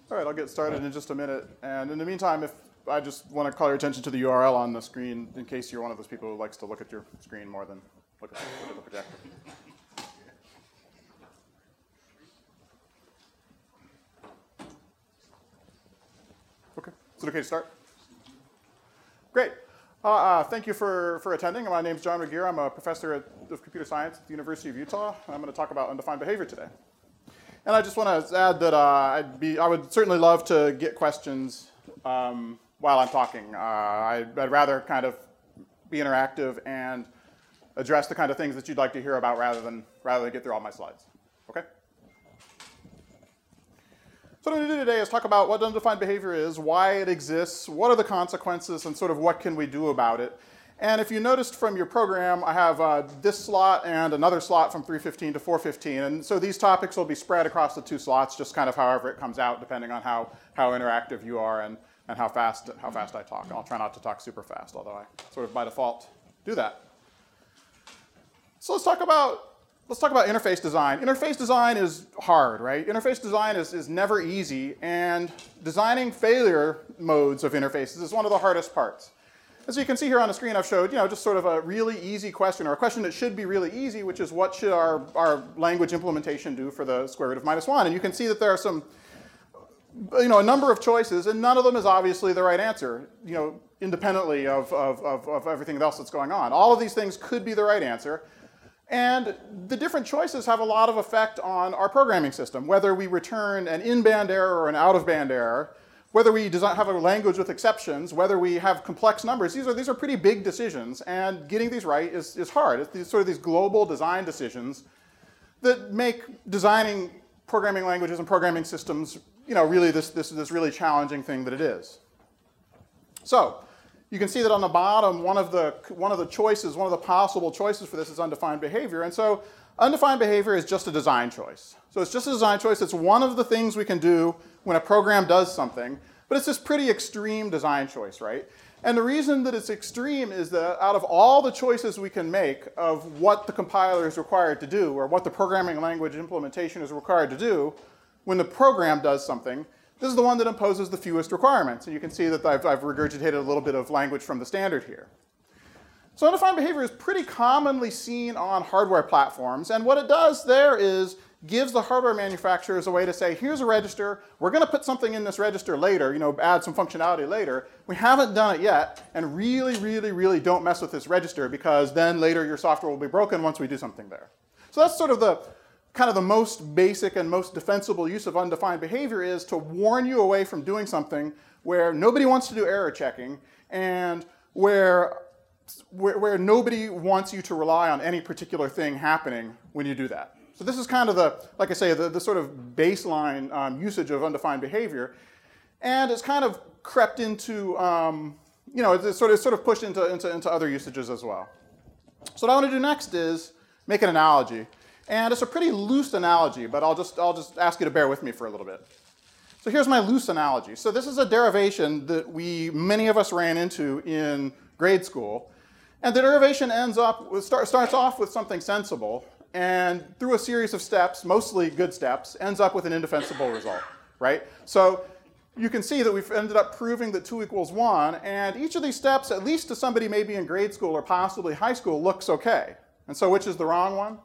All right, I'll get started in just a minute. And in the meantime, if I just want to call your attention to the URL on the screen in case you're one of those people who likes to look at your screen more than look at the projector. Okay, is it okay to start? Great. Thank you for attending. My name is John Regier. I'm a professor of computer science at the University of Utah. I'm going to talk about undefined behavior today. And I just want to add that I would certainly love to get questions while I'm talking. I'd rather kind of be interactive and address the kind of things that you'd like to hear about rather than get through all my slides. Okay? So what I'm going to do today is talk about what undefined behavior is, why it exists, what are the consequences, and sort of what can we do about it. And if you noticed from your program, I have this slot and another slot from 315 to 415. And so these topics will be spread across the two slots, just kind of however it comes out, depending on how interactive you are and how fast I talk. I'll try not to talk super fast, although I sort of by default do that. So let's talk about interface design. Interface design is hard, right? Interface design is never easy, and designing failure modes of interfaces is one of the hardest parts. As you can see here on the screen, I've showed just sort of a really easy question, or a question that should be really easy, which is what should our language implementation do for the square root of -1? And you can see that there are some, a number of choices, and none of them is obviously the right answer, independently of everything else that's going on. All of these things could be the right answer. And the different choices have a lot of effect on our programming system, whether we return an in-band error or an out-of-band error, whether we have a language with exceptions, whether we have complex numbers. These are pretty big decisions, and getting these right is hard. It's sort of these global design decisions that make designing programming languages and programming systems, really this really challenging thing that it is. So you can see that on the bottom, one of the possible choices for this is undefined behavior. And so undefined behavior is just a design choice. So it's just a design choice. It's one of the things we can do when a program does something, but it's this pretty extreme design choice, right? And the reason that it's extreme is that out of all the choices we can make of what the compiler is required to do, or what the programming language implementation is required to do, when the program does something, this is the one that imposes the fewest requirements. And you can see that I've regurgitated a little bit of language from the standard here. So undefined behavior is pretty commonly seen on hardware platforms. And what it does there is gives the hardware manufacturers a way to say, here's a register. We're going to put something in this register later, add some functionality later. We haven't done it yet. And really, really, really don't mess with this register, because then later your software will be broken once we do something there. So that's sort of the most basic and most defensible use of undefined behavior, is to warn you away from doing something where nobody wants to do error checking, and where nobody wants you to rely on any particular thing happening when you do that. So this is kind of the sort of baseline usage of undefined behavior. And it's kind of crept into, it's sort of pushed into other usages as well. So what I want to do next is make an analogy. And it's a pretty loose analogy, but I'll just ask you to bear with me for a little bit. So here's my loose analogy. So this is a derivation that many of us ran into in grade school. And the derivation starts off with something sensible, and through a series of steps, mostly good steps, ends up with an indefensible result, right? So you can see that we've ended up proving that 2 equals 1, and each of these steps, at least to somebody maybe in grade school or possibly high school, looks okay. And so which is the wrong one?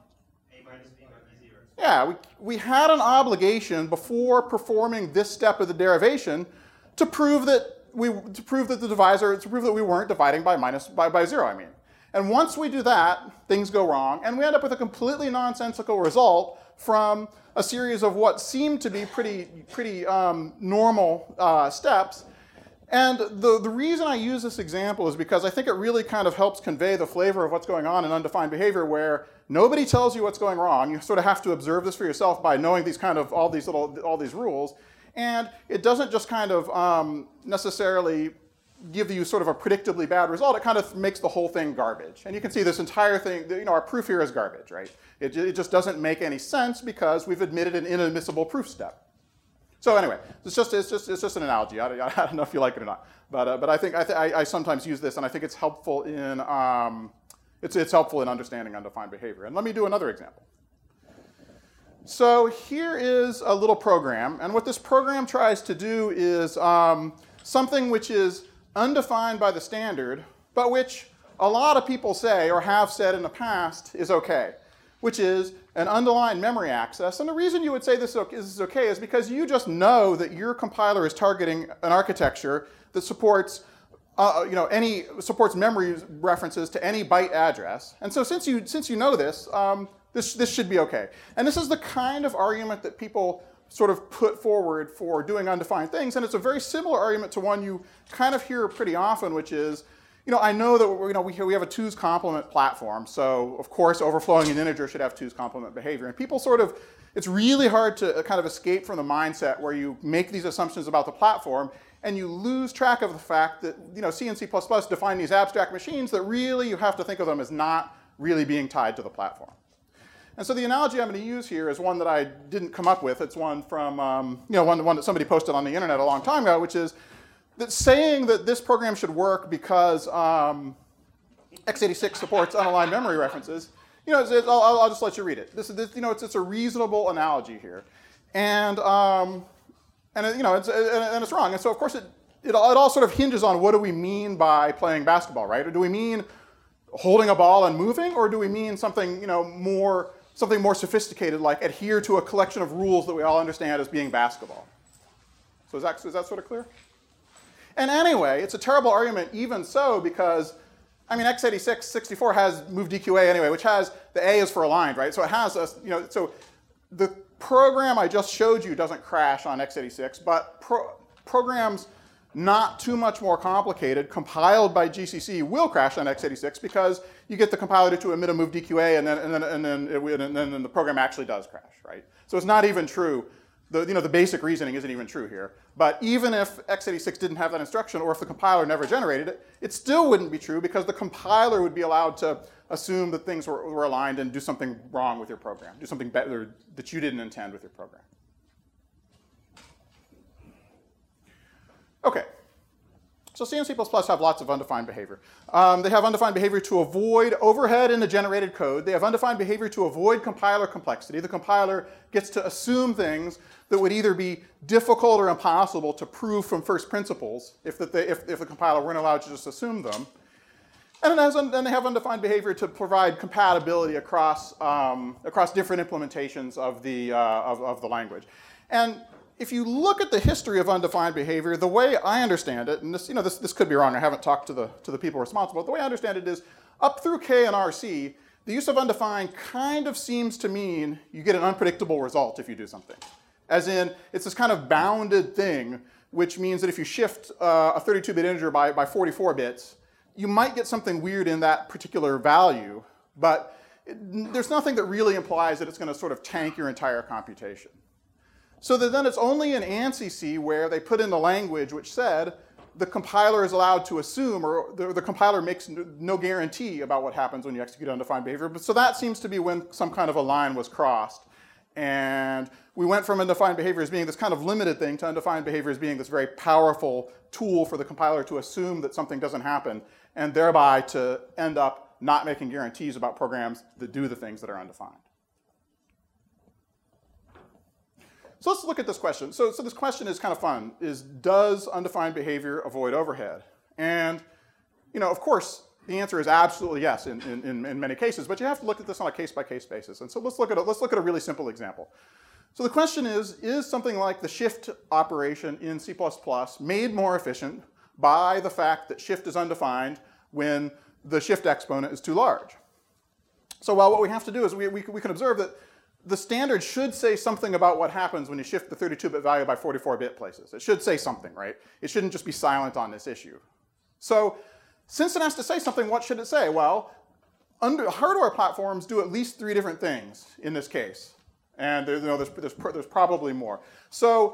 Yeah, we had an obligation before performing this step of the derivation to prove that we weren't dividing by 0, And once we do that, things go wrong, and we end up with a completely nonsensical result from a series of what seem to be pretty normal steps. And the reason I use this example is because I think it really kind of helps convey the flavor of what's going on in undefined behavior, where nobody tells you what's going wrong. You sort of have to observe this for yourself by knowing all these rules. And it doesn't just kind of necessarily give you sort of a predictably bad result. It kind of makes the whole thing garbage. And you can see this entire thing, our proof here is garbage, right? It just doesn't make any sense because we've admitted an inadmissible proof step. So anyway, it's just an analogy. I don't know if you like it or not, but I think I sometimes use this, and I think it's helpful in it's helpful in understanding undefined behavior. And let me do another example. So here is a little program, and what this program tries to do is something which is undefined by the standard, but which a lot of people say, or have said in the past, is okay, which is an underlined memory access. And the reason you would say this is okay is because you just know that your compiler is targeting an architecture that supports supports memory references to any byte address. And so since you know this, this should be okay. And this is the kind of argument that people sort of put forward for doing undefined things. And it's a very similar argument to one you kind of hear pretty often, which is, I know that we have a 2's complement platform, so of course overflowing an integer should have 2's complement behavior. And people it's really hard to kind of escape from the mindset where you make these assumptions about the platform and you lose track of the fact that C and C++ define these abstract machines that really you have to think of them as not really being tied to the platform. And so the analogy I'm going to use here is one that I didn't come up with. It's one from one that somebody posted on the internet a long time ago, which is that saying that this program should work because x86 supports unaligned memory references. I'll just let you read it. It's a reasonable analogy here, and it's wrong. And so of course it all sort of hinges on what do we mean by playing basketball, right? Or do we mean holding a ball and moving, or do we mean something more sophisticated, like adhere to a collection of rules that we all understand as being basketball? So is that sort of clear? And anyway, it's a terrible argument even so because, x86 64 has move DQA anyway, which has the A is for aligned, right? So it has so the program I just showed you doesn't crash on x86, but programs not too much more complicated, compiled by GCC, will crash on x86 because you get the compiler to emit a move DQA, and then the program actually does crash, right? So it's not even true. The basic reasoning isn't even true here. But even if x86 didn't have that instruction, or if the compiler never generated it, it still wouldn't be true because the compiler would be allowed to assume that things were aligned and do something wrong with your program, do something better that you didn't intend with your program. Okay. So C and C++ have lots of undefined behavior. They have undefined behavior to avoid overhead in the generated code. They have undefined behavior to avoid compiler complexity. The compiler gets to assume things that would either be difficult or impossible to prove from first principles if the compiler weren't allowed to just assume them. And then they have undefined behavior to provide compatibility across different implementations of the language. And if you look at the history of undefined behavior, the way I understand it, and this could be wrong, I haven't talked to the people responsible, but the way I understand it is up through K and RC, the use of undefined kind of seems to mean you get an unpredictable result if you do something. As in, it's this kind of bounded thing, which means that if you shift a 32-bit integer by 44 bits, you might get something weird in that particular value, but there's nothing that really implies that it's going to sort of tank your entire computation. So that then it's only in ANSI where they put in the language which said the compiler is allowed to assume, or the compiler makes no guarantee about what happens when you execute undefined behavior. But so that seems to be when some kind of a line was crossed. And we went from undefined behavior as being this kind of limited thing to undefined behavior as being this very powerful tool for the compiler to assume that something doesn't happen, and thereby to end up not making guarantees about programs that do the things that are undefined. So let's look at this question. So this question is kind of fun, is does undefined behavior avoid overhead? And of course, the answer is absolutely yes in many cases, but you have to look at this on a case-by-case basis. And so let's look at a really simple example. So the question is something like the shift operation in C++ made more efficient by the fact that shift is undefined when the shift exponent is too large? So what we have to do is we can observe that the standard should say something about what happens when you shift the 32-bit value by 44-bit places. It should say something, right? It shouldn't just be silent on this issue. So since it has to say something, what should it say? Well, hardware platforms do at least 3 different things in this case. And there's probably more. So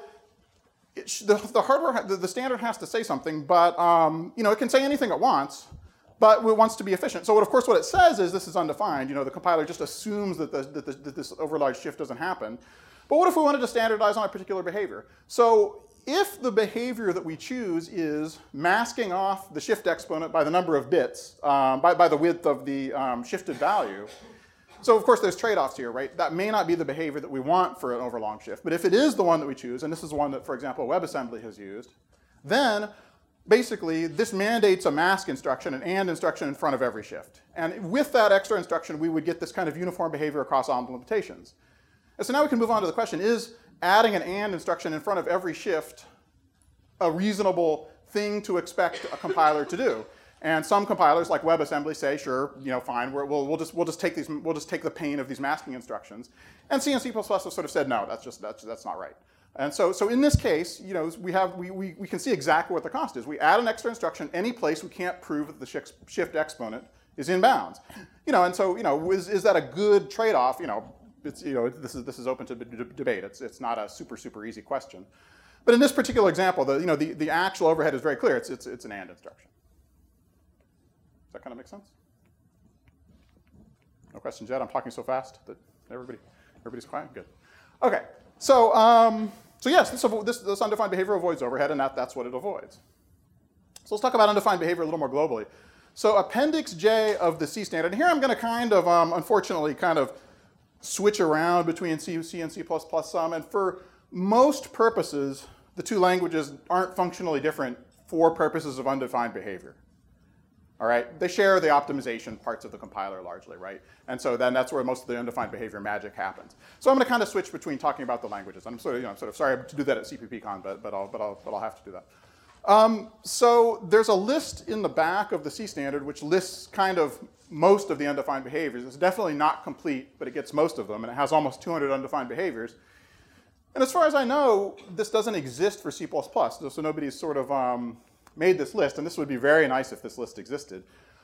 the standard has to say something, but it can say anything it wants. But it wants to be efficient. So of course what it says is this is undefined. The compiler just assumes that this overlarge shift doesn't happen. But what if we wanted to standardize on a particular behavior? So if the behavior that we choose is masking off the shift exponent by the number of bits, by the width of the shifted value, So of course there's trade-offs here, right? That may not be the behavior that we want for an overlong shift, but if it is the one that we choose, and this is one that, for example, WebAssembly has used, then basically this mandates a mask instruction, an AND instruction in front of every shift. And with that extra instruction, we would get this kind of uniform behavior across all implementations. And so now we can move on to the question, is adding an AND instruction in front of every shift a reasonable thing to expect a compiler to do? And some compilers, like WebAssembly, say, sure, fine, we'll just take the pain of these masking instructions. And C and C++ have sort of said, no, that's not right. And so in this case, we can see exactly what the cost is. We add an extra instruction any place we can't prove that the shift exponent is in bounds. And so is that a good trade-off? This is open to debate. It's not a super easy question. But in this particular example, the actual overhead is very clear. It's an AND instruction. Does that kind of make sense? No questions yet? I'm talking so fast that everybody's quiet? Good. Okay. So yes, this undefined behavior avoids overhead, and that's what it avoids. So let's talk about undefined behavior a little more globally. So Appendix J of the C standard, and here I'm going to kind of, unfortunately, kind of switch around between C and C++ some, and for most purposes, the two languages aren't functionally different for purposes of undefined behavior. All right, they share the optimization parts of the compiler largely, right? And so then that's where most of the undefined behavior magic happens. So I'm going to kind of switch between talking about the languages. I'm sort of sorry to do that at CPPCon, but I'll have to do that. So there's a list in the back of the C standard which lists kind of most of the undefined behaviors. It's definitely not complete, but it gets most of them, and it has almost 200 undefined behaviors. And as far as I know, this doesn't exist for C++. So nobody's sort of made this list, and this would be very nice if this list existed.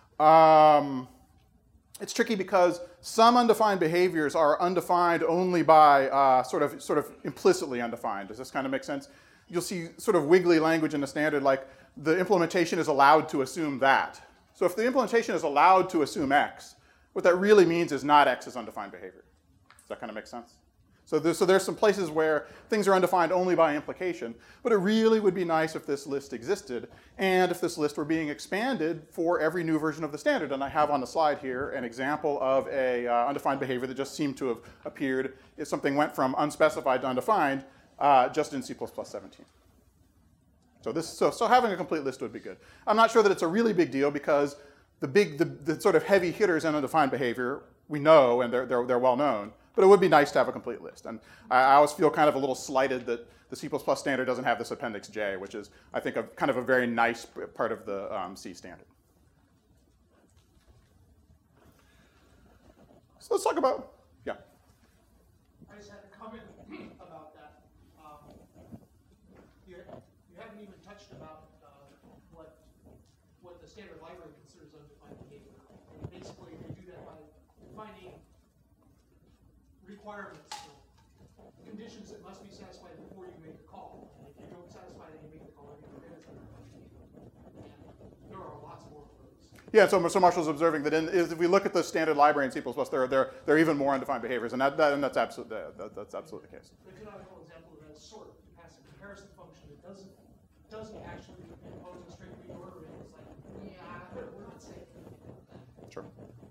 It's tricky because some undefined behaviors are undefined only by sort of implicitly undefined. Does this kind of make sense? You'll see sort of wiggly language in the standard, like the implementation is allowed to assume that. So if the implementation is allowed to assume X, what that really means is not X is undefined behavior. Does that kind of make sense? So there's some places where things are undefined only by implication, but it really would be nice if this list existed, and if this list were being expanded for every new version of the standard. And I have on the slide here an example of a undefined behavior that just seemed to have appeared if something went from unspecified to undefined just in C++ 17. So having a complete list would be good. I'm not sure that it's a really big deal because the sort of heavy hitters in undefined behavior we know, and they're well known. But it would be nice to have a complete list. And I always feel kind of a little slighted that the C++ standard doesn't have this Appendix J, which is, I think, kind of a very nice part of the C standard. So let's talk about, yeah. I just had a comment about that. You haven't even touched about what the standard library considers undefined behavior. And basically, they do that by defining requirements, conditions that must be satisfied before you make the call. And if you don't satisfy that, you make the call, you forget it's undefined behavior. And there are lots more of those. Yeah, so Marshall's observing that if we look at the standard library in C++, there are even more undefined behaviors, and that's absolutely the case. The canonical example of that is sort. You pass a comparison function that doesn't actually impose a straight reordering. It's like, yeah, we're not safe. Sure.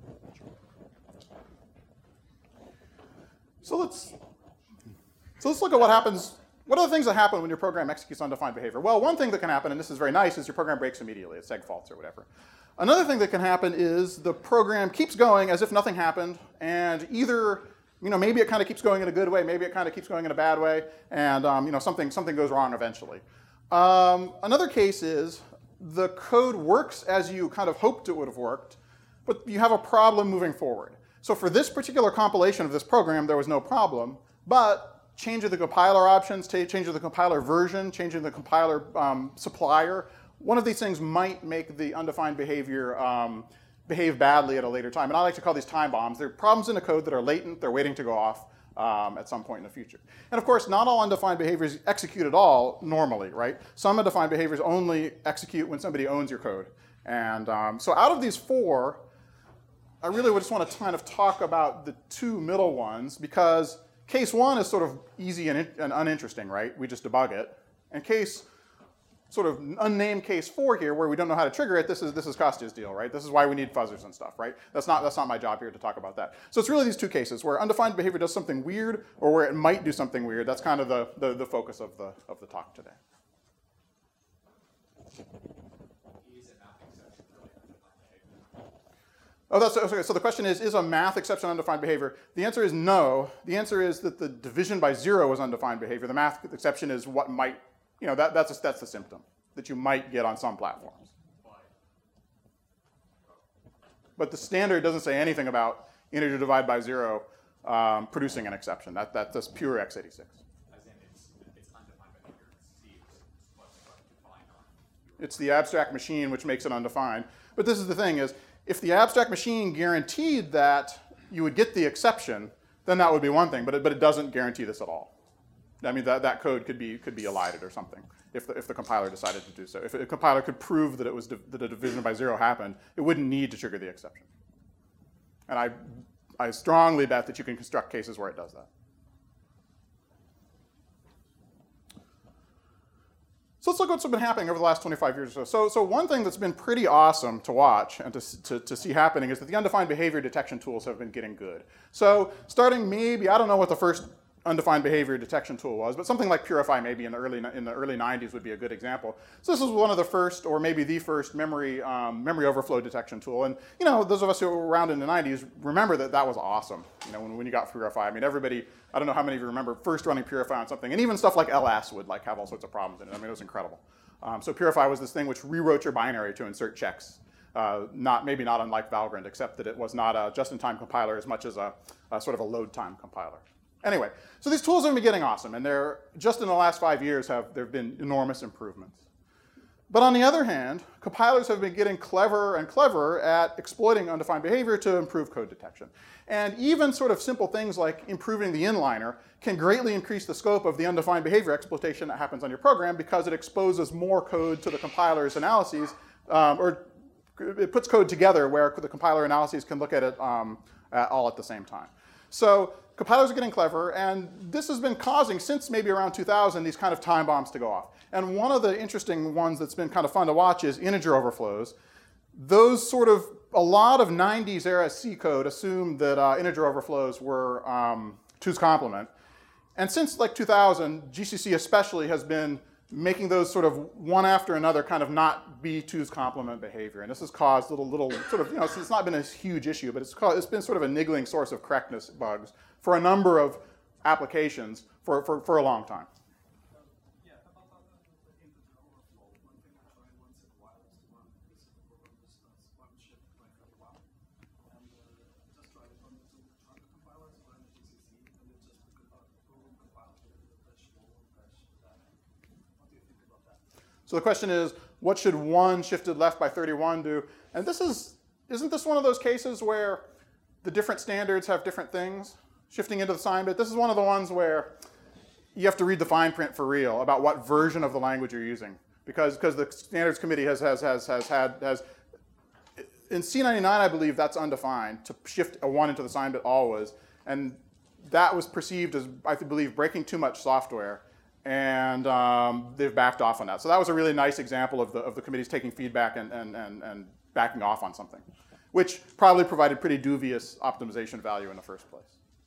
So let's look at what happens. What are the things that happen when your program executes undefined behavior? Well, one thing that can happen, and this is very nice, is your program breaks immediately. It's seg faults or whatever. Another thing that can happen is the program keeps going as if nothing happened, and either maybe it kind of keeps going in a good way, maybe it kind of keeps going in a bad way, and something goes wrong eventually. Another case is the code works as you kind of hoped it would have worked, but you have a problem moving forward. So for this particular compilation of this program, there was no problem, but changing the compiler options, changing the compiler version, changing the compiler supplier, one of these things might make the undefined behavior behave badly at a later time. And I like to call these time bombs. They're problems in the code that are latent. They're waiting to go off at some point in the future. And of course, not all undefined behaviors execute at all normally, right? Some undefined behaviors only execute when somebody owns your code. And so out of these four, I really would just want to kind of talk about the two middle ones, because case one is sort of easy and uninteresting, right? We just debug it. And case sort of unnamed case 4 here where we don't know how to trigger it, this is Kostya's deal, right? This is why we need fuzzers and stuff, right? That's not my job here to talk about that. So it's really these two cases where undefined behavior does something weird or where it might do something weird. That's kind of the focus of the talk today. Oh, that's okay. So the question is a math exception undefined behavior? The answer is no. The answer is that the division by 0 is undefined behavior. The math exception is what might, that's the symptom that you might get on some platforms. But the standard doesn't say anything about integer divide by 0 producing an exception. That's pure x86. As in it's undefined behavior. What's defined on. It's the abstract machine which makes it undefined. But this is the thing is, if the abstract machine guaranteed that you would get the exception, then that would be one thing, but it doesn't guarantee this at all. I mean, that code could be elided or something if the compiler decided to do so. If a compiler could prove that that a division by 0 happened, it wouldn't need to trigger the exception. And I strongly bet that you can construct cases where it does that. So let's look at what's been happening over the last 25 years or so. So one thing that's been pretty awesome to watch and to see happening is that the undefined behavior detection tools have been getting good. So starting maybe, I don't know what the first undefined behavior detection tool was, but something like Purify maybe in the early 90s would be a good example. So this was one of the first, or maybe the first memory overflow detection tool. And those of us who were around in the 90s remember that was awesome. When you got Purify, I mean, everybody, I don't know how many of you remember first running Purify on something, and even stuff like LS would have all sorts of problems in it. I mean, it was incredible. So Purify was this thing which rewrote your binary to insert checks. Maybe not unlike Valgrind, except that it was not a just-in-time compiler as much as a sort of a load time compiler. Anyway, so these tools have been getting awesome, and they're just in the last 5 years there have been enormous improvements. But on the other hand, compilers have been getting cleverer and cleverer at exploiting undefined behavior to improve code detection. And even sort of simple things like improving the inliner can greatly increase the scope of the undefined behavior exploitation that happens on your program because it exposes more code to the compiler's analyses, or it puts code together where the compiler analyses can look at it all at the same time. So compilers are getting clever, and this has been causing, since maybe around 2000, these kind of time bombs to go off. And one of the interesting ones that's been kind of fun to watch is integer overflows. Those a lot of 90s era C code assumed that integer overflows were 2's complement. And since 2000, GCC especially has been making those sort of one after another kind of not be 2's complement behavior. And this has caused little sort of, it's not been a huge issue, but it's been sort of a niggling source of correctness bugs for a number of applications for a long time. Yeah, about the integer overflow, one thing I try once in a while is to run this program instance one shift like a while. And just try to run the two trunk compilers, run GCC, and it just compile the dash or dash that. What do you think about that? So the question is, what should one shifted left by 31 do? And isn't this one of those cases where the different standards have different things shifting into the sign bit? This is one of the ones where you have to read the fine print for real about what version of the language you're using. Because the standards committee has in C99, I believe that's undefined, to shift a 1 into the sign bit always. And that was perceived as, I believe, breaking too much software. And they've backed off on that. So that was a really nice example of the committees taking feedback and backing off on something, which probably provided pretty dubious optimization value in the first place.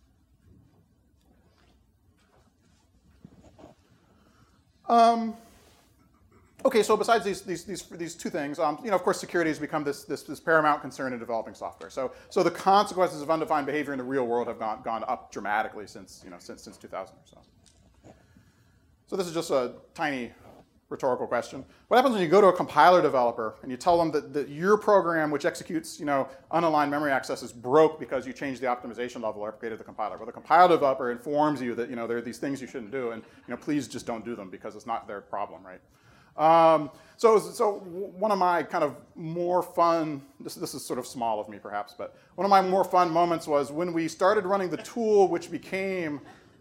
Okay, so besides these two things, of course, security has become this paramount concern in developing software. So the consequences of undefined behavior in the real world have gone up dramatically since 2000 or so. So this is just a tiny rhetorical question. What happens when you go to a compiler developer and you tell them that your program, which executes unaligned memory access, is broke because you changed the optimization level or upgraded the compiler? Well, the compiler developer informs you that there are these things you shouldn't do, and please just don't do them because it's not their problem, right? So one of my kind of more fun, this is sort of small of me perhaps, but one of my more fun moments was when we started running the tool which became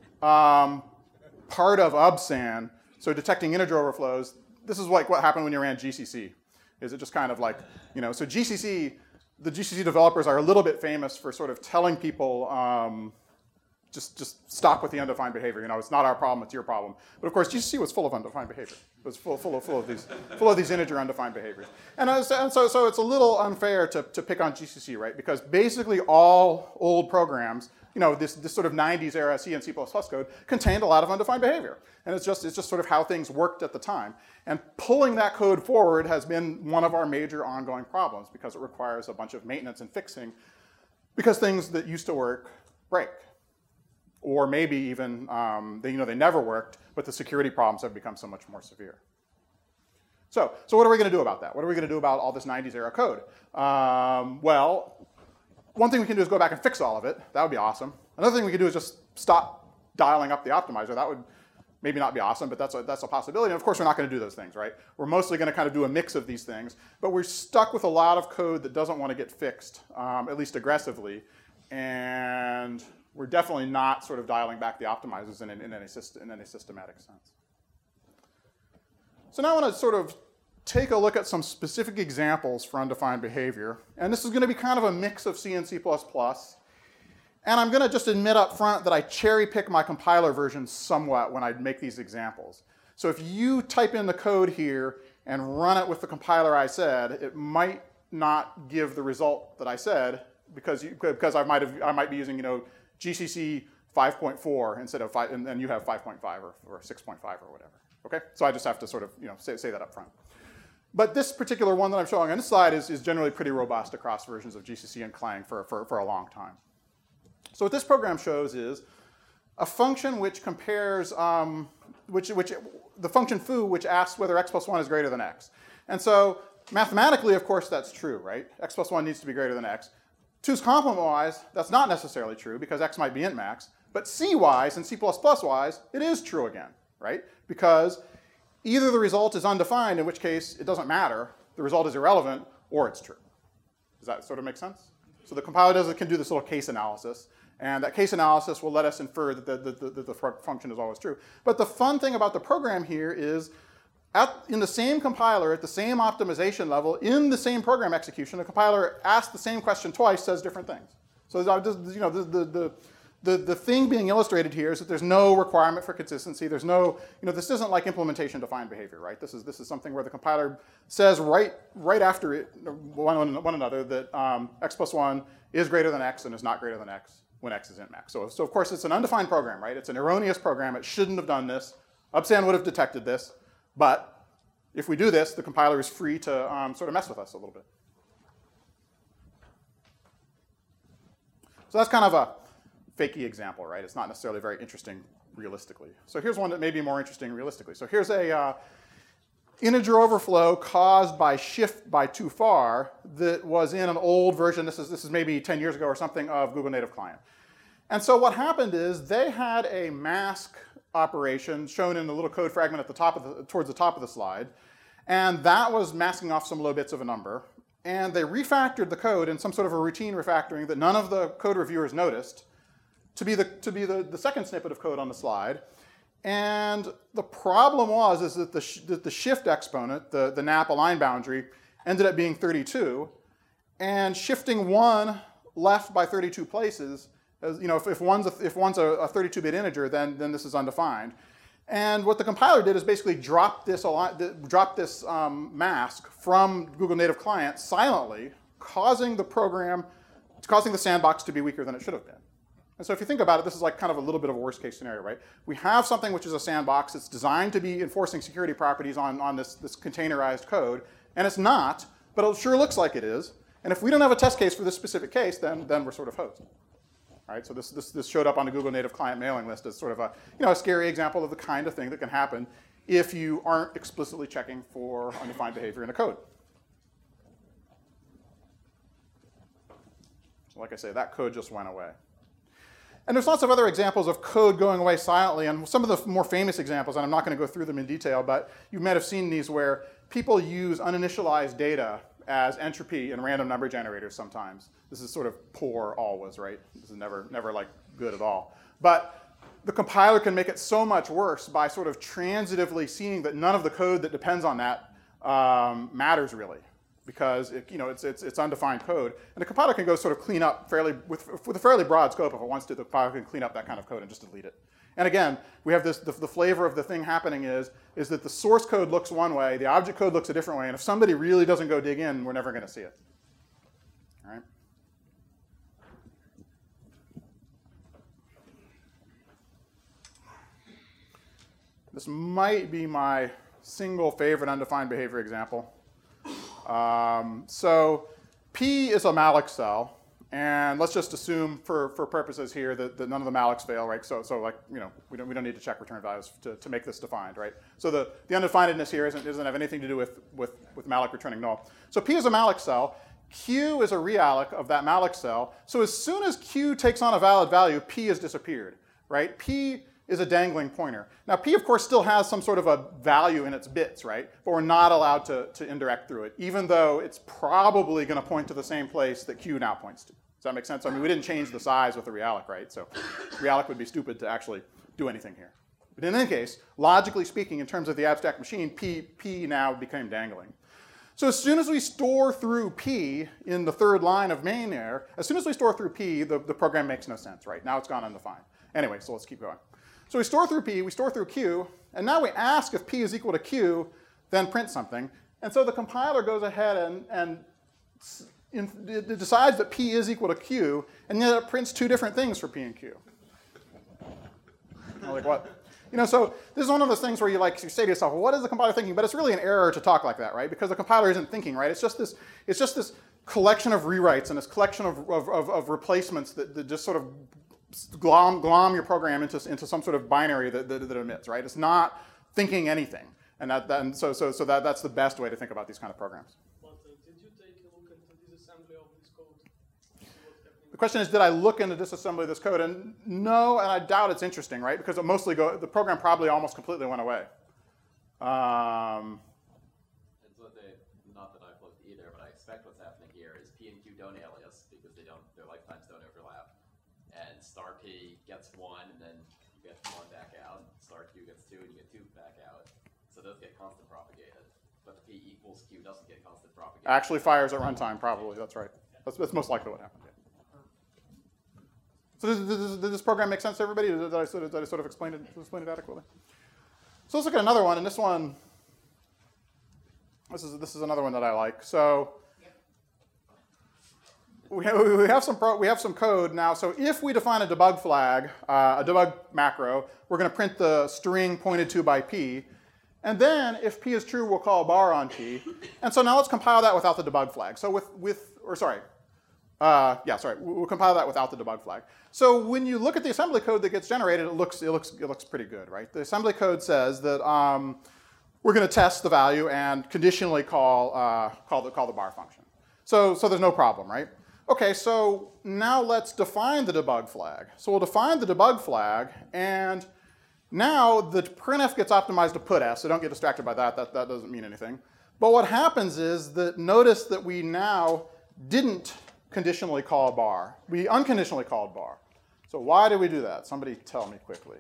part of UBSAN, so detecting integer overflows. This is what happened when you ran GCC. Is it just kind of so GCC, the GCC developers are a little bit famous for sort of telling people just stop with the undefined behavior. You know, it's not our problem, it's your problem. But of course, GCC was full of undefined behavior. It was full of these integer undefined behaviors. And so it's a little unfair to pick on GCC, right? Because basically all old programs, you know, this sort of 90s era C and C++ code contained a lot of undefined behavior. And it's just sort of how things worked at the time. And pulling that code forward has been one of our major ongoing problems because it requires a bunch of maintenance and fixing because things that used to work break. Or maybe even they never worked, but the security problems have become so much more severe. So what are we going to do about that? What are we going to do about all this 90s era code? Well, one thing we can do is go back and fix all of it. That would be awesome. Another thing we could do is just stop dialing up the optimizer. That would maybe not be awesome, but that's a possibility. And of course, we're not going to do those things, right? We're mostly going to kind of do a mix of these things. But we're stuck with a lot of code that doesn't want to get fixed, at least aggressively. And we're definitely not sort of dialing back the optimizers in any systematic sense. So now I want to sort of take a look at some specific examples for undefined behavior. And this is going to be kind of a mix of C and C++. And I'm going to just admit up front that I cherry pick my compiler versions somewhat when I make these examples. So if you type in the code here and run it with the compiler I said, it might not give the result that I said because I might be using, you know, GCC 5.4 instead of 5, and you have 5.5 or 6.5 or whatever. Okay, so I just have to sort of, you know, say that up front. But this particular one that I'm showing on this slide is generally pretty robust across versions of GCC and Clang for a long time. So what this program shows is a function which compares, the function foo, which asks whether x plus 1 is greater than x. And so mathematically, of course, that's true, right? X plus 1 needs to be greater than x. 2's complement-wise, that's not necessarily true because x might be int max. But C-wise and C++-wise, it is true again, right? Because either the result is undefined, in which case it doesn't matter, the result is irrelevant, or it's true. Does that sort of make sense? So the compiler can do this little case analysis, and that case analysis will let us infer that the function is always true. But the fun thing about the program here is in the same compiler, at the same optimization level, in the same program execution, the compiler asks the same question twice, says different things. So you know, the thing being illustrated here is that there's no requirement for consistency. There's no, you know, this isn't like implementation defined behavior, right? This is something where the compiler says right after it, one another that x plus 1 is greater than x and is not greater than x when x is int max. So of course it's an undefined program, right? It's an erroneous program. It shouldn't have done this. Upsan would have detected this. But if we do this, the compiler is free to sort of mess with us a little bit. So that's kind of a fakey example, right? It's not necessarily very interesting realistically. So here's one that may be more interesting realistically. So here's a integer overflow caused by shift by too far that was in an old version. This is maybe 10 years ago or something of Google Native Client. And so what happened is they had a mask operation shown in the little code fragment at the top towards the top of the slide. And that was masking off some low bits of a number. And they refactored the code in some sort of a routine refactoring that none of the code reviewers noticed to be the second snippet of code on the slide. And the problem is that the shift exponent, the NAP align boundary, ended up being 32. And shifting 1 left by 32 places, you know, if one's a 32-bit integer, then this is undefined. And what the compiler did is basically drop this mask from Google Native Client silently, causing the sandbox to be weaker than it should have been. And so if you think about it, this is like kind of a little bit of a worst case scenario, right? We have something which is a sandbox. It's designed to be enforcing security properties on this containerized code, and it's not, but it sure looks like it is. And if we don't have a test case for this specific case, then we're sort of hosed. All right, so this showed up on the Google Native Client mailing list as sort of a scary example of the kind of thing that can happen if you aren't explicitly checking for undefined behavior in a code. So like I say, that code just went away. And there's lots of other examples of code going away silently, and some of the more famous examples, and I'm not going to go through them in detail, but you might have seen these where people use uninitialized data as entropy in random number generators sometimes. This is sort of poor always, right? This is never like good at all. But the compiler can make it so much worse by sort of transitively seeing that none of the code that depends on that matters really. because it's undefined code, and the compiler can go sort of clean up with a fairly broad scope if it wants to. The compiler can clean up that kind of code and just delete it. And again, we have this, the flavor of the thing happening is that the source code looks one way, the object code looks a different way, and if somebody really doesn't go dig in, we're never going to see it. All right? This might be my single favorite undefined behavior example. So P is a malloc cell. And let's just assume, for purposes here, that none of the mallocs fail, right? So like, we don't need to check return values to make this defined, right? So the undefinedness here doesn't have anything to do with malloc returning null. So P is a malloc cell. Q is a realloc of that malloc cell. So as soon as Q takes on a valid value, P has disappeared, right? P is a dangling pointer. Now P, of course, still has some sort of a value in its bits, right? But we're not allowed to indirect through it, even though it's probably going to point to the same place that Q now points to. Does that make sense? I mean, we didn't change the size with the realloc, right? So realloc would be stupid to actually do anything here. But in any case, logically speaking, in terms of the abstract machine, P now became dangling. So as soon as we store through P in the third line of main there, as soon as we store through P, the program makes no sense, right? Now it's gone undefined. Anyway, so let's keep going. So we store through P, we store through Q, and now we ask if P is equal to Q, then print something. And so the compiler goes ahead and it decides that P is equal to Q, and then it prints two different things for P and Q. Like what? So this is one of those things where you say to yourself, well, what is the compiler thinking? But it's really an error to talk like that, right? Because the compiler isn't thinking, right? It's just this collection of rewrites and this collection of replacements that just sort of glom your program into some sort of binary that emits, right? It's not thinking anything, and so that's the best way to think about these kind of programs. Did you take a look at the disassembly of this code? The question is, did I look into disassembly of this code? And no, and I doubt it's interesting, right? Because the program probably almost completely went away. Not that I've looked either, but I expect what's happening here is P and Q don't alias because their lifetimes don't overlap. And star P gets 1, and then you get 1 back out. Star Q gets 2, and you get 2 back out. So those get constant propagated. But P equals Q doesn't get constant propagated. Actually fires at runtime, probably. That's right. That's most likely what happened. Yeah. So does this program make sense to everybody? Did I sort of explain it adequately? So let's look at another one, and this one, this is another one that I like. So we have some code now. So if we define a debug flag, a debug macro, we're going to print the string pointed to by P. And then if P is true, we'll call a bar on P. And so now let's compile that without the debug flag. So we'll compile that without the debug flag. So when you look at the assembly code that gets generated, it looks pretty good, right? The assembly code says that we're going to test the value and conditionally call the bar function. So there's no problem, right? Okay, so now let's define the debug flag. So we'll define the debug flag, and now the printf gets optimized to put s, so don't get distracted by that. That doesn't mean anything. But what happens is that notice that we now didn't conditionally call bar. We unconditionally called bar. So why did we do that? Somebody tell me quickly.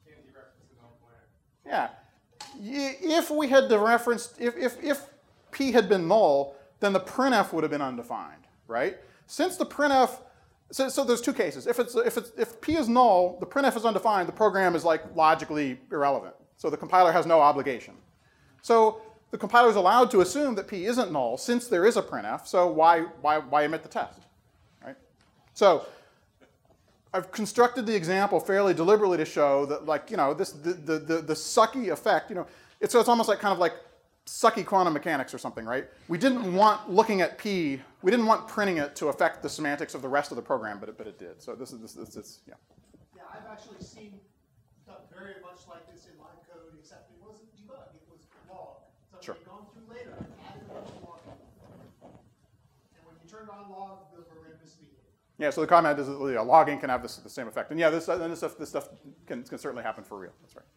Yeah. If we had dereferenced, if P had been null, then the printf would have been undefined, right? Since the printf, so there's two cases. If P is null, the printf is undefined, the program is logically irrelevant. So the compiler has no obligation. So the compiler is allowed to assume that P isn't null since there is a printf. So why emit the test, right? So I've constructed the example fairly deliberately to show that, the sucky effect. It's almost like sucky quantum mechanics or something, right? We didn't want looking at P. We didn't want printing it to affect the semantics of the rest of the program, but it did. So this is yeah. Yeah, I've actually seen stuff very much like this in my code, except it wasn't debug, it was log. Somebody Sure. had gone through later, added a bunch of log. And when you turned on log, the program misleading. Yeah, so the comment is that logging can have the same effect. And yeah, this stuff can certainly happen for real. That's right.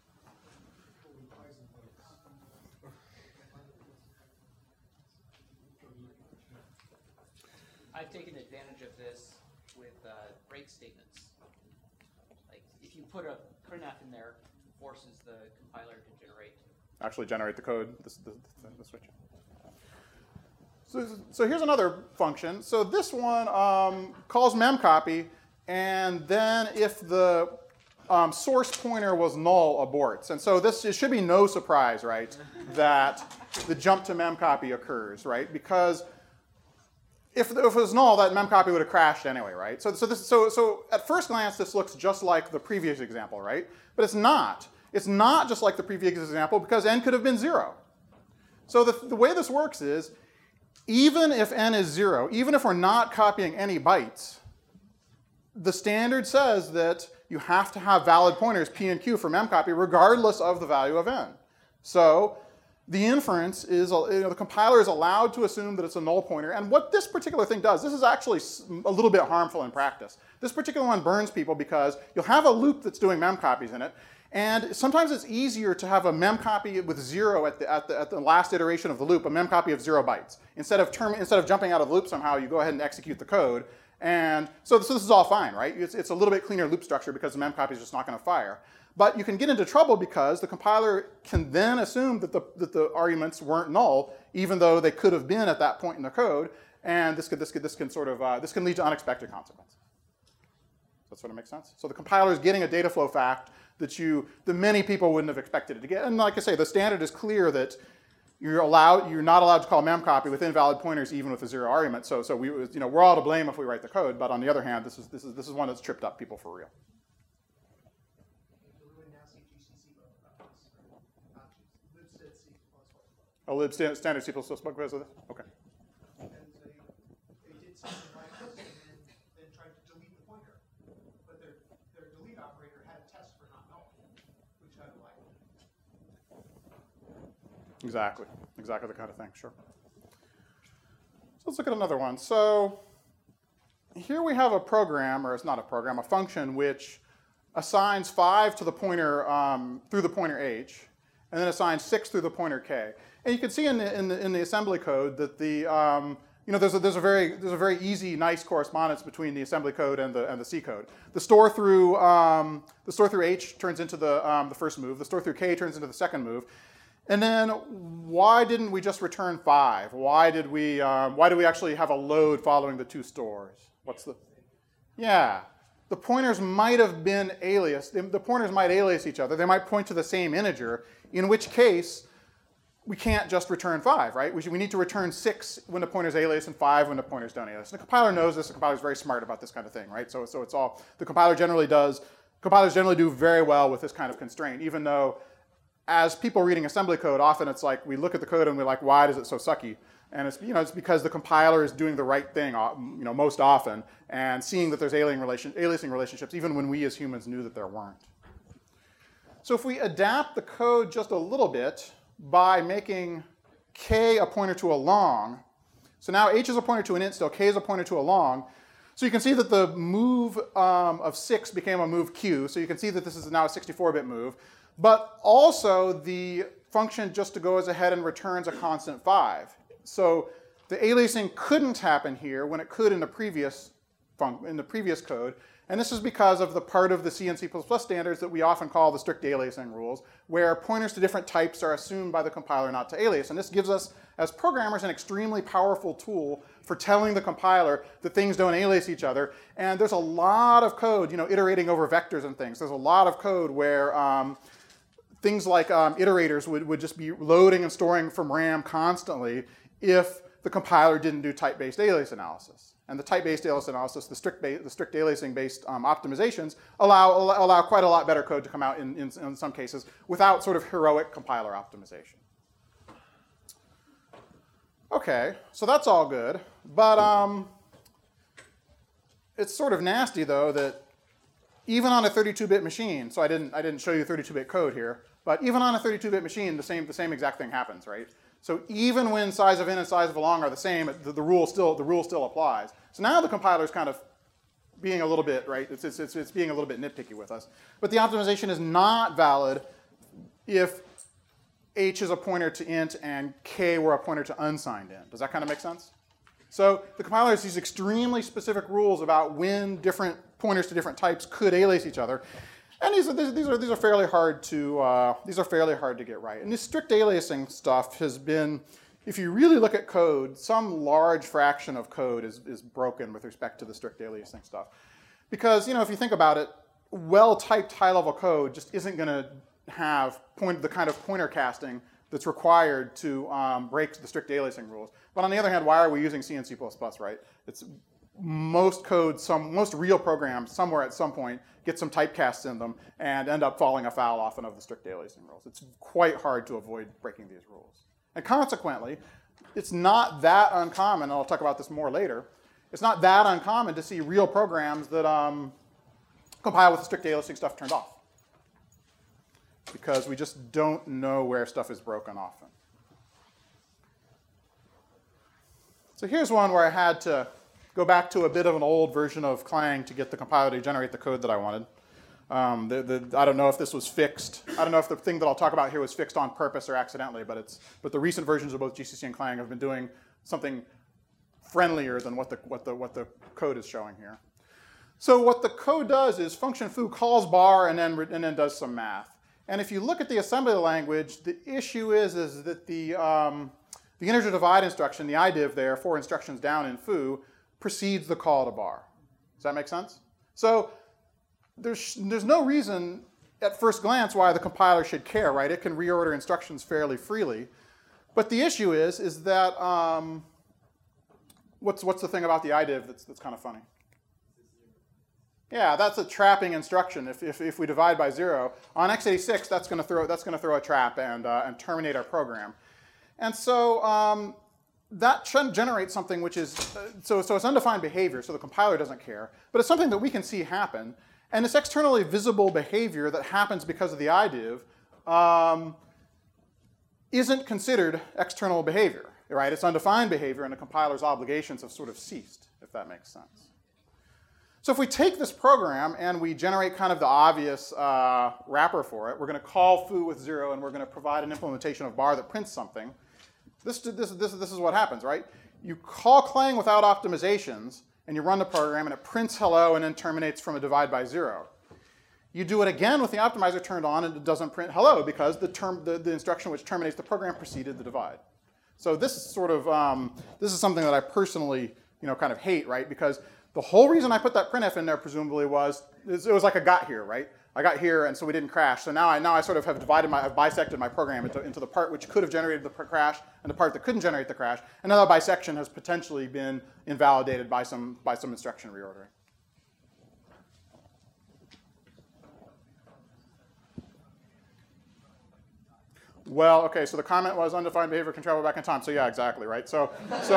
I've taken advantage of this with break statements. Like if you put a printf in there, it forces the compiler to Actually generate the code, the switch. So here's another function. So this one calls memcopy, and then if the source pointer was null, aborts. And so it should be no surprise, right, that the jump to memcopy occurs, right? Because if it was null, that memcopy would have crashed anyway, right? So at first glance, this looks just like the previous example, right? But it's not. It's not just like the previous example because n could have been 0. So the way this works is, even if n is 0, even if we're not copying any bytes, the standard says that you have to have valid pointers p and q for memcopy regardless of the value of n. So the inference is, the compiler is allowed to assume that it's a null pointer. And what this particular thing does, this is actually a little bit harmful in practice. This particular one burns people because you'll have a loop that's doing memcopies in it. And sometimes it's easier to have a memcopy with 0 at the last iteration of the loop, a memcopy of 0 bytes. Instead of jumping out of the loop somehow, you go ahead and execute the code. And so this is all fine, right? It's a little bit cleaner loop structure because the memcopy is just not going to fire. But you can get into trouble because the compiler can then assume that the arguments weren't null, even though they could have been at that point in the code. And this can lead to unexpected consequences. Does that sort of make sense? So the compiler is getting a data flow fact that many people wouldn't have expected it to get. And like I say, the standard is clear that you're not allowed to call memcopy with invalid pointers even with a 0 argument. So we're all to blame if we write the code. But on the other hand, this is one that's tripped up people for real. Oh, lib standard C++ bug because of this? Okay. And they did something like this and then tried to delete the pointer. But their delete operator had a test for not null, which got a line. Exactly the kind of thing, sure. So let's look at another one. So here we have a program, or it's not a program, a function which assigns 5 to the pointer through the pointer h, and then assigns 6 through the pointer k. And you can see in the assembly code that there's a very easy, nice correspondence between the assembly code and the C code. The store through H turns into the first move. The store through K turns into the second move. And then why didn't we just return 5? Why do we actually have a load following the 2 stores? The pointers might have been aliased. The pointers might alias each other. They might point to the same integer, in which case we can't just return 5, right? We need to return 6 when the pointers alias and 5 when the pointers don't alias. And the compiler knows this. The compiler is very smart about this kind of thing, right? So it's all, compilers generally do very well with this kind of constraint, even though as people reading assembly code, often it's like we look at the code and we're like, why is it so sucky? And it's because the compiler is doing the right thing, most often, and seeing that there's aliasing relationships, even when we as humans knew that there weren't. So if we adapt the code just a little bit by making k a pointer to a long, so now h is a pointer to an int still, k is a pointer to a long. So you can see that the move of 6 became a move q. So you can see that this is now a 64-bit move. But also the function just goes ahead and returns a constant 5. So the aliasing couldn't happen here when it could in the previous code. And this is because of the part of the C and C++ standards that we often call the strict aliasing rules, where pointers to different types are assumed by the compiler not to alias. And this gives us, as programmers, an extremely powerful tool for telling the compiler that things don't alias each other. And there's a lot of code, iterating over vectors and things. There's a lot of code where things like iterators would just be loading and storing from RAM constantly if the compiler didn't do type-based alias analysis. And the type-based alias analysis, the strict aliasing-based optimizations allow quite a lot better code to come out in some cases without sort of heroic compiler optimization. Okay, so that's all good. But it's sort of nasty, though, that even on a 32-bit machine, so I didn't show you 32-bit code here, but even on a 32-bit machine, the same exact thing happens, right? So even when size of in and size of long are the same, the rule still applies. So now the compiler is kind of being a little bit, right? It's being a little bit nitpicky with us. But the optimization is not valid if h is a pointer to int and k were a pointer to unsigned int. Does that kind of make sense? So the compiler has these extremely specific rules about when different pointers to different types could alias each other. And these are fairly hard to get right. And this strict aliasing stuff has been if you really look at code, some large fraction of code is broken with respect to the strict aliasing stuff. Because, if you think about it, well-typed high-level code just isn't going to have the kind of pointer casting that's required to break the strict aliasing rules. But on the other hand, why are we using C and C++, right? It's most code, most real programs somewhere at some point get some typecasts in them and end up falling afoul often of the strict aliasing rules. It's quite hard to avoid breaking these rules. And consequently, it's not that uncommon, and I'll talk about this more later, it's not that uncommon to see real programs that compile with the strict aliasing stuff turned off. Because we just don't know where stuff is broken often. So here's one where I had to go back to a bit of an old version of Clang to get the compiler to generate the code that I wanted. I don't know if this was fixed. I don't know if the thing that I'll talk about here was fixed on purpose or accidentally, but the recent versions of both GCC and Clang have been doing something friendlier than what the code is showing here. So what the code does is function foo calls bar and then does some math. And if you look at the assembly language, the issue is that the integer divide instruction, the IDIV there, 4 instructions down in foo, precedes the call to bar. Does that make sense? So there's no reason at first glance why the compiler should care, right? It can reorder instructions fairly freely. But the issue is that, what's the thing about the IDIV that's kind of funny? Yeah, that's a trapping instruction. If we divide by 0 on x86, that's going to throw a trap and terminate our program. And so that generates something which is so it's undefined behavior. So the compiler doesn't care, but it's something that we can see happen. And this externally visible behavior that happens because of the IDIV isn't considered external behavior, right? It's undefined behavior, and the compiler's obligations have sort of ceased, if that makes sense. So if we take this program and we generate kind of the obvious wrapper for it, we're going to call foo with 0, and we're going to provide an implementation of bar that prints something. This is what happens, right? You call Clang without optimizations, and you run the program, and it prints hello and then terminates from a divide by 0. You do it again with the optimizer turned on, and it doesn't print hello because the instruction which terminates the program preceded the divide. So this is sort of this is something that I personally kind of hate, right? Because the whole reason I put that printf in there presumably it was like I got here, right? I got here, and so we didn't crash. So now I sort of have I've bisected my program into the part which could have generated the crash and the part that couldn't generate the crash. And now that bisection has potentially been invalidated by some instruction reordering. Well, okay, so the comment was undefined behavior can travel back in time. So yeah, exactly, right? So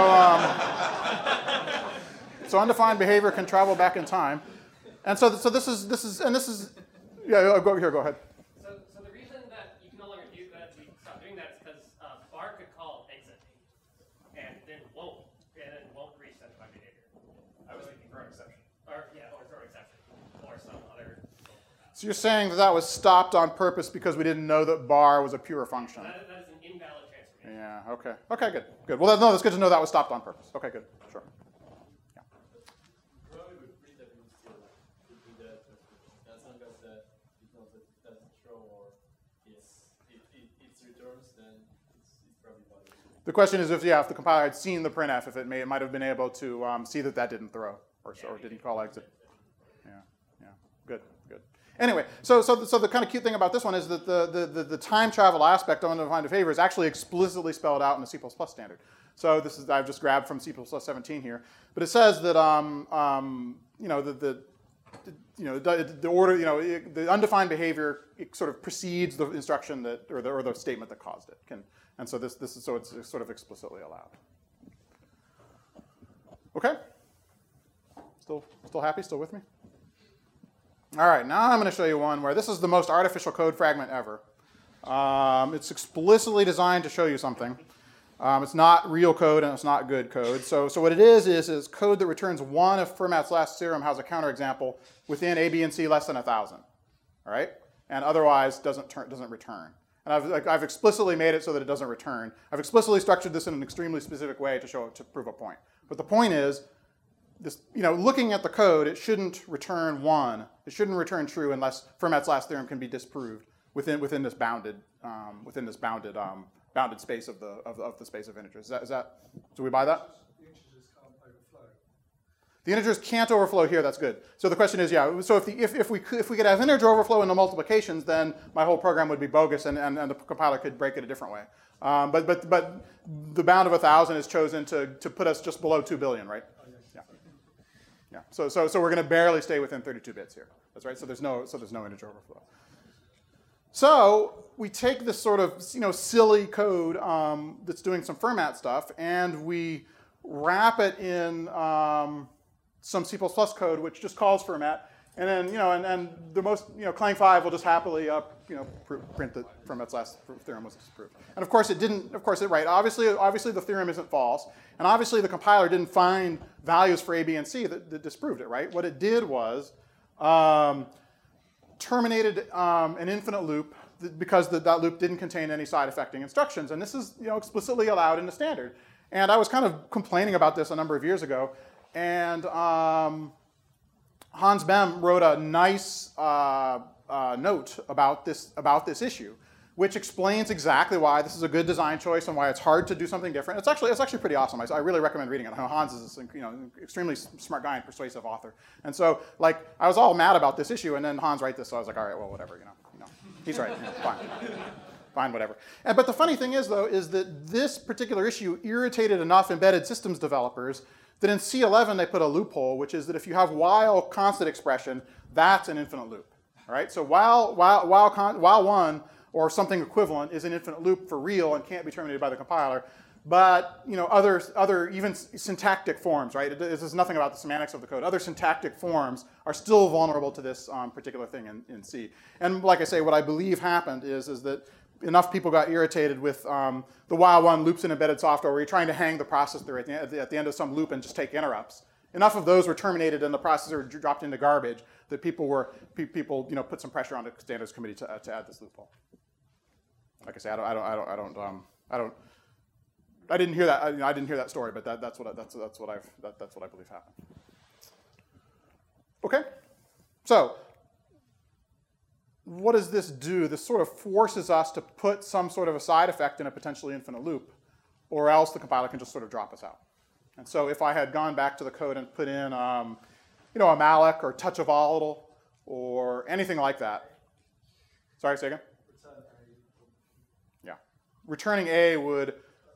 undefined behavior can travel back in time. And so this is yeah, go ahead. So the reason that you can no longer do that, we stop doing that, is because bar could call exit and then won't reach that defined behavior. I was thinking for an exception. Or throw exception, or some other. So you're saying that was stopped on purpose because we didn't know that bar was a pure function. That is an invalid transformation. Yeah. Okay. Okay. Good. Well, that's good to know that was stopped on purpose. Okay. Good. Sure. The question is if the compiler had seen the printf, if it might have been able to see that didn't throw or didn't call exit. Yeah. Good. Anyway, so the kind of cute thing about this one is that the time travel aspect of undefined behavior is actually explicitly spelled out in the C++ standard. So this is I've just grabbed from C++ 17 here, but it says that the order the undefined behavior sort of precedes the instruction or the statement that caused it. And so this is so it's sort of explicitly allowed. Okay? Still happy? Still with me? All right, now I'm going to show you one where this is the most artificial code fragment ever. It's explicitly designed to show you something. It's not real code and it's not good code. So what it is code that returns 1 if Fermat's last theorem has a counterexample within A, B, and C less than 1,000. All right? And otherwise doesn't return. And I've explicitly made it so that it doesn't return. I've explicitly structured this in an extremely specific way to prove a point. But the point is, this, looking at the code, it shouldn't return 1. It shouldn't return true unless Fermat's last theorem can be disproved within this bounded bounded space of the space of integers. Is that do we buy that? The integers can't overflow. The integers can't overflow here. That's good. So the question is, yeah. So if we could have integer overflow in the multiplications, then my whole program would be bogus, and the compiler could break it a different way. But the bound of 1,000 is chosen to put us just below 2 billion, right? Yeah. Yeah. So we're going to barely stay within 32 bits here. That's right. So there's no integer overflow. So we take this sort of silly code that's doing some format stuff, and we wrap it in some C++ code which just calls format, and then and the most Clang 5 will just happily print that Fermat's last theorem was disproved. And of course it didn't. Of course right. Obviously the theorem isn't false, and obviously the compiler didn't find values for A, B, and C that disproved it. Right. What it did was terminated an infinite loop because that loop didn't contain any side-effecting instructions, and this is explicitly allowed in the standard. And I was kind of complaining about this a number of years ago, and Hans Bem wrote a nice note about this issue, which explains exactly why this is a good design choice and why it's hard to do something different. It's actually pretty awesome. I really recommend reading it. Hans is this extremely smart guy and persuasive author. And so I was all mad about this issue, and then Hans wrote this, so I was like, all right, well, whatever, he's right. Fine, whatever. But the funny thing is, though, is that this particular issue irritated enough embedded systems developers that in C11 they put a loophole, which is that if you have while constant expression, that's an infinite loop. All right. So while one or something equivalent is an infinite loop for real and can't be terminated by the compiler, but other even syntactic forms, right? This is nothing about the semantics of the code. Other syntactic forms are still vulnerable to this particular thing in C. And like I say, what I believe happened is that enough people got irritated with the while one loops in embedded software where you're trying to hang the processor at the end of some loop and just take interrupts. Enough of those were terminated and the processor dropped into garbage that people put some pressure on the standards committee to add this loophole. Like I say, I didn't hear that. I didn't hear that story, but that's what I believe happened. Okay, so what does this do? This sort of forces us to put some sort of a side effect in a potentially infinite loop, or else the compiler can just sort of drop us out. And so if I had gone back to the code and put in, a malloc or touch a volatile or anything like that. Sorry, say again. Yeah, returning A would.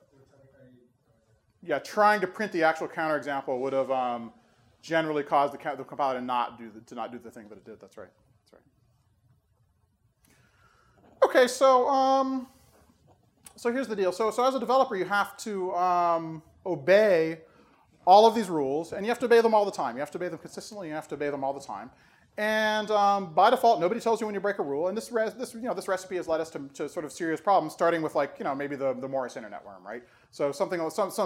Yeah, trying to print the actual counterexample would have generally caused the compiler to not do the thing that it did. That's right. Okay, so here's the deal. So as a developer, you have to obey all of these rules, and you have to obey them all the time. You have to obey them consistently. You have to obey them all the time. And by default, nobody tells you when you break a rule. And this recipe has led us to sort of serious problems, starting with maybe the Morris internet worm, right? So something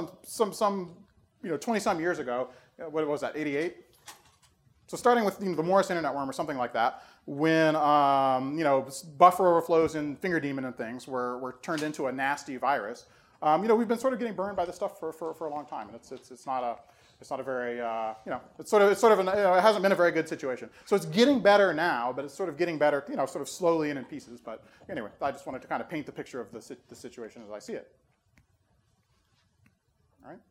20-some years ago, what was that, 88? So starting with the Morris internet worm or something like that, when buffer overflows in Finger Daemon and things were turned into a nasty virus. We've been sort of getting burned by this stuff for a long time, and it's not a very it hasn't been a very good situation. So it's getting better now, but it's sort of getting better sort of slowly and in pieces. But anyway, I just wanted to kind of paint the picture of the situation as I see it. All right.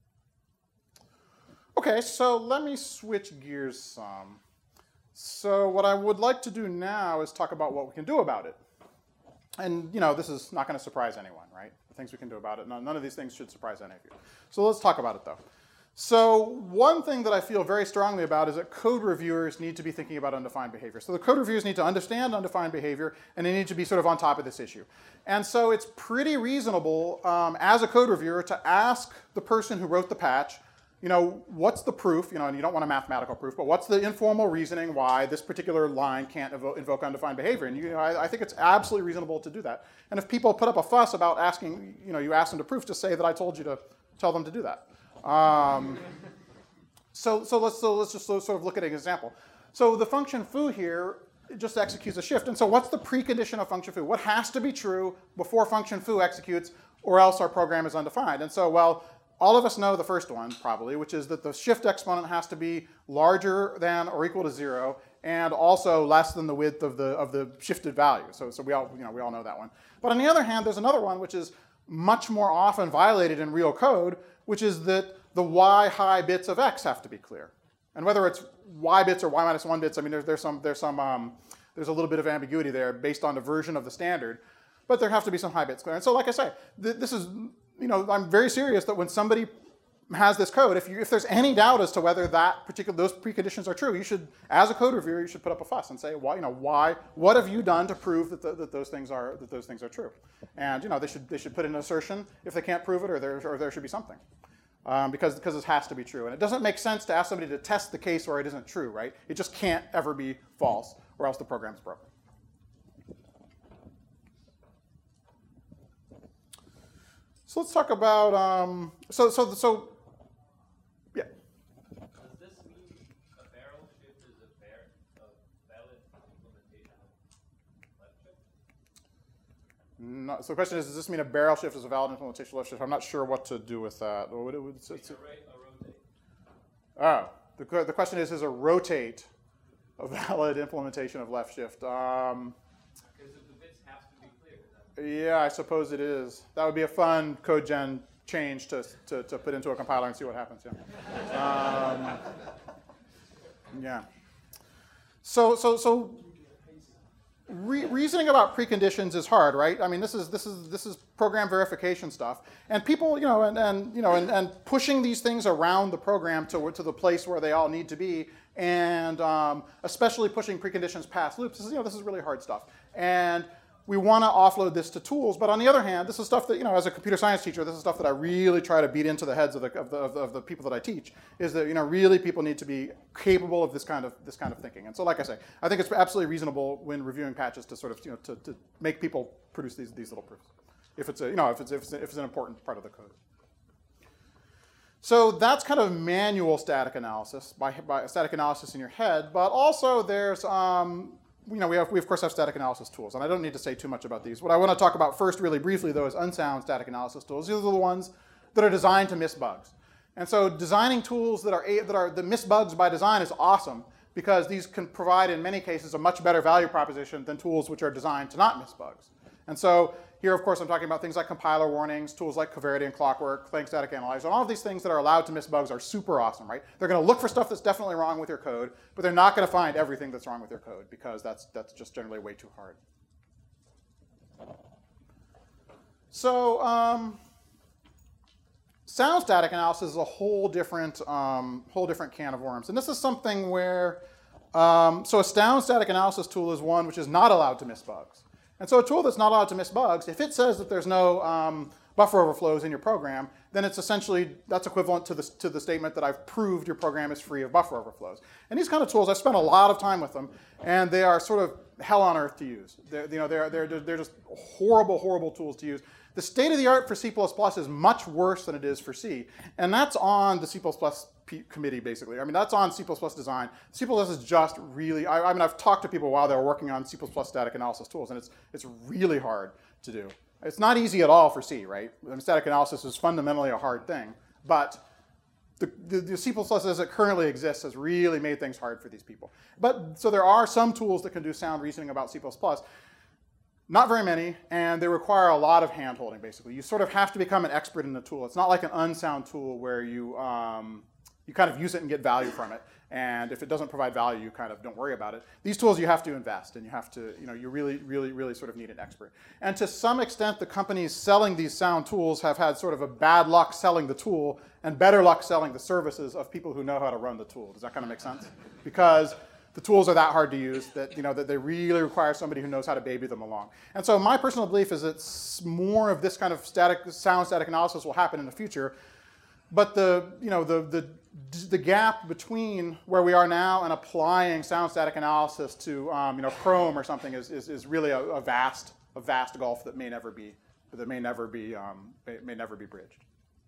Okay, so let me switch gears some. So what I would like to do now is talk about what we can do about it. And this is not going to surprise anyone, right? The things we can do about it. None of these things should surprise any of you. So let's talk about it, though. So one thing that I feel very strongly about is that code reviewers need to be thinking about undefined behavior. So the code reviewers need to understand undefined behavior, and they need to be sort of on top of this issue. And so it's pretty reasonable as a code reviewer to ask the person who wrote the patch, what's the proof, and you don't want a mathematical proof, but what's the informal reasoning why this particular line can't invoke undefined behavior? And I think it's absolutely reasonable to do that. And if people put up a fuss about asking, you ask them to proof, just say that I told you to tell them to do that. So let's just sort of look at an example. So the function foo here just executes a shift. And so what's the precondition of function foo? What has to be true before function foo executes, or else our program is undefined? And so, well, all of us know the first one, probably, which is that the shift exponent has to be larger than or equal to 0, and also less than the width of the shifted value. So we all know that one. But on the other hand, there's another one which is much more often violated in real code, which is that the y high bits of x have to be clear. And whether it's y bits or y minus 1 bits, I mean, there's a little bit of ambiguity there based on the version of the standard, but there have to be some high bits clear. And so, like I say, this is, I'm very serious that when somebody has this code, if there's any doubt as to whether those preconditions are true, you should, as a code reviewer, you should put up a fuss and say, why, what have you done to prove that those things are true? And they should put in an assertion if they can't prove it, or there should be something. Because it has to be true. And it doesn't make sense to ask somebody to test the case where it isn't true, right? It just can't ever be false, or else the program's broken. So let's talk about, yeah. Does this mean a barrel shift is a valid implementation of left shift? No, so the question is, does this mean a barrel shift is a valid implementation of left shift? I'm not sure what to do with that. A rotate. Oh, the question is a rotate a valid implementation of left shift? Because if the bits have to be clear. Yeah, I suppose it is. That would be a fun code gen change to put into a compiler and see what happens. Yeah. Yeah. So reasoning about preconditions is hard, right? I mean, this is program verification stuff, and people, and pushing these things around the program to the place where they all need to be, and especially pushing preconditions past loops. This is really hard stuff, and we want to offload this to tools. But on the other hand, this is stuff that, as a computer science teacher, this is stuff that I really try to beat into the heads of the people that I teach. Is that really people need to be capable of this kind of thinking. And so, like I say, I think it's absolutely reasonable when reviewing patches to sort of to make people produce these little proofs, if it's an important part of the code. So that's kind of manual static analysis by static analysis in your head. But also there's we of course have static analysis tools, and I don't need to say too much about these. What I want to talk about first, really briefly, though, is unsound static analysis tools. These are the ones that are designed to miss bugs. And so designing tools that miss bugs by design is awesome, because these can provide, in many cases, a much better value proposition than tools which are designed to not miss bugs. And so here, of course, I'm talking about things like compiler warnings, tools like Coverity and Clockwork, Clang Static Analyzer, and all of these things that are allowed to miss bugs are super awesome, right? They're going to look for stuff that's definitely wrong with your code, but they're not going to find everything that's wrong with your code, because that's just generally way too hard. So sound static analysis is a whole different can of worms, and this is something where so a sound static analysis tool is one which is not allowed to miss bugs. And so a tool that's not allowed to miss bugs, if it says that there's no buffer overflows in your program, then it's essentially, that's equivalent to the statement that I've proved your program is free of buffer overflows. And these kind of tools, I've spent a lot of time with them, and they are sort of hell on earth to use. They're just horrible, horrible tools to use. The state of the art for C++ is much worse than it is for C, and that's on the C++ committee, basically. I mean, that's on C++ design. C++ is just really, I mean, I've talked to people while they were working on C++ static analysis tools, and it's really hard to do. It's not easy at all for C, right? I mean, static analysis is fundamentally a hard thing, but the C++ as it currently exists has really made things hard for these people. But so there are some tools that can do sound reasoning about C++. Not very many, and they require a lot of hand-holding, basically. You sort of have to become an expert in the tool. It's not like an unsound tool where you kind of use it and get value from it. And if it doesn't provide value, you kind of don't worry about it. These tools you have to invest, and you have to, you really, really, really sort of need an expert. And to some extent, the companies selling these sound tools have had sort of a bad luck selling the tool and better luck selling the services of people who know how to run the tool. Does that kind of make sense? Because the tools are that hard to use that, that they really require somebody who knows how to baby them along. And so my personal belief is that more of this kind of sound static analysis will happen in the future. But the gap between where we are now and applying sound static analysis to Chrome or something is really a vast gulf that may never be bridged.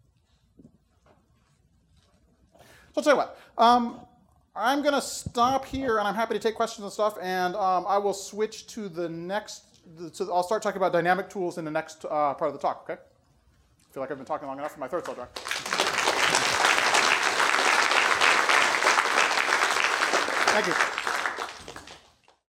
So I'll tell you what. I'm going to stop here, and I'm happy to take questions and stuff. And I will switch to the next. So I'll start talking about dynamic tools in the next part of the talk. Okay. I feel like I've been talking long enough, and my throat's all dry. Thank you.